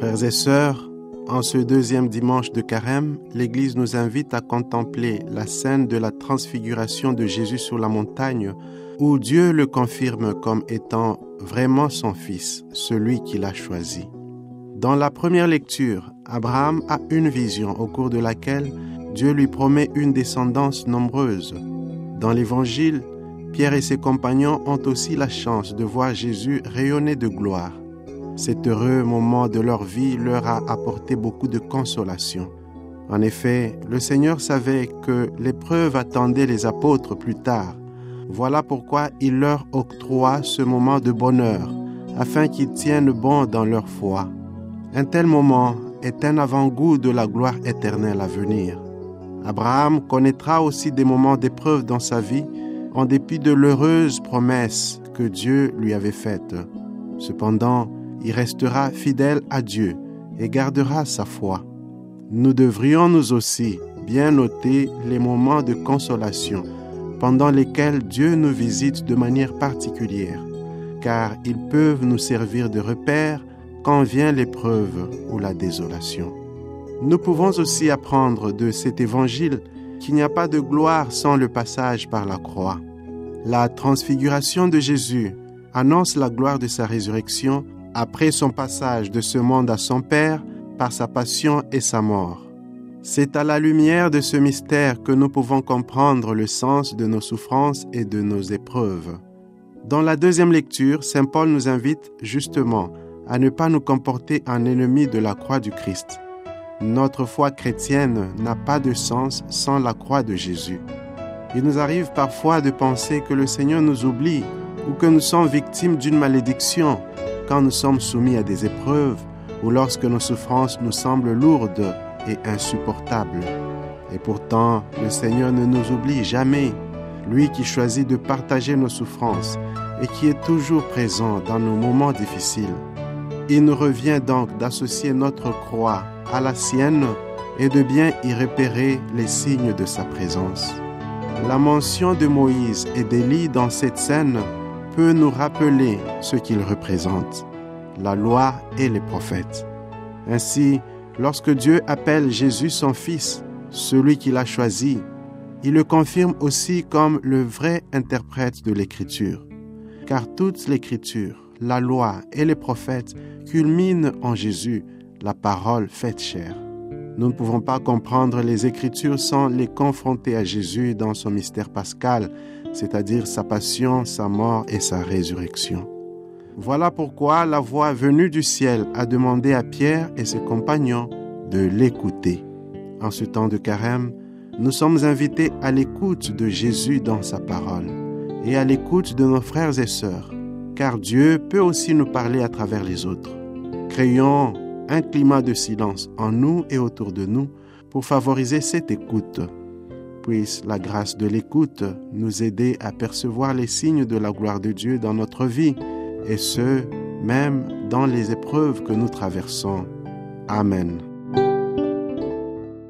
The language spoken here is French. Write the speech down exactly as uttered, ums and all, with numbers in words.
Frères et sœurs, en ce deuxième dimanche de Carême, l'Église nous invite à contempler la scène de la transfiguration de Jésus sur la montagne, où Dieu le confirme comme étant vraiment son Fils, celui qu'il a choisi. Dans la première lecture, Abraham a une vision au cours de laquelle Dieu lui promet une descendance nombreuse. Dans l'Évangile, Pierre et ses compagnons ont aussi la chance de voir Jésus rayonner de gloire. Cet heureux moment de leur vie leur a apporté beaucoup de consolation. En effet, le Seigneur savait que l'épreuve attendait les apôtres plus tard. Voilà pourquoi il leur octroie ce moment de bonheur, afin qu'ils tiennent bon dans leur foi. Un tel moment est un avant-goût de la gloire éternelle à venir. Abraham connaîtra aussi des moments d'épreuve dans sa vie, en dépit de l'heureuse promesse que Dieu lui avait faite. Cependant, il restera fidèle à Dieu et gardera sa foi. Nous devrions nous aussi bien noter les moments de consolation pendant lesquels Dieu nous visite de manière particulière, car ils peuvent nous servir de repère quand vient l'épreuve ou la désolation. Nous pouvons aussi apprendre de cet évangile qu'il n'y a pas de gloire sans le passage par la croix. La transfiguration de Jésus annonce la gloire de sa résurrection après son passage de ce monde à son Père par sa passion et sa mort. C'est à la lumière de ce mystère que nous pouvons comprendre le sens de nos souffrances et de nos épreuves. Dans la deuxième lecture, saint Paul nous invite justement à ne pas nous comporter en ennemis de la croix du Christ. Notre foi chrétienne n'a pas de sens sans la croix de Jésus. Il nous arrive parfois de penser que le Seigneur nous oublie ou que nous sommes victimes d'une malédiction quand nous sommes soumis à des épreuves ou lorsque nos souffrances nous semblent lourdes et insupportables. Et pourtant, le Seigneur ne nous oublie jamais, lui qui choisit de partager nos souffrances et qui est toujours présent dans nos moments difficiles. Il nous revient donc d'associer notre croix à la sienne et de bien y repérer les signes de sa présence. La mention de Moïse et d'Élie dans cette scène peut nous rappeler ce qu'ils représentent, la loi et les prophètes. Ainsi, lorsque Dieu appelle Jésus son Fils, celui qu'il a choisi, il le confirme aussi comme le vrai interprète de l'Écriture. Car toute l'Écriture, la loi et les prophètes culminent en Jésus, la parole faite chair. Nous ne pouvons pas comprendre les Écritures sans les confronter à Jésus dans son mystère pascal, c'est-à-dire sa passion, sa mort et sa résurrection. Voilà pourquoi la voix venue du ciel a demandé à Pierre et ses compagnons de l'écouter. En ce temps de carême, nous sommes invités à l'écoute de Jésus dans sa parole et à l'écoute de nos frères et sœurs, car Dieu peut aussi nous parler à travers les autres. Créons un climat de silence en nous et autour de nous pour favoriser cette écoute. Puisse la grâce de l'écoute nous aider à percevoir les signes de la gloire de Dieu dans notre vie, et ce, même dans les épreuves que nous traversons. Amen.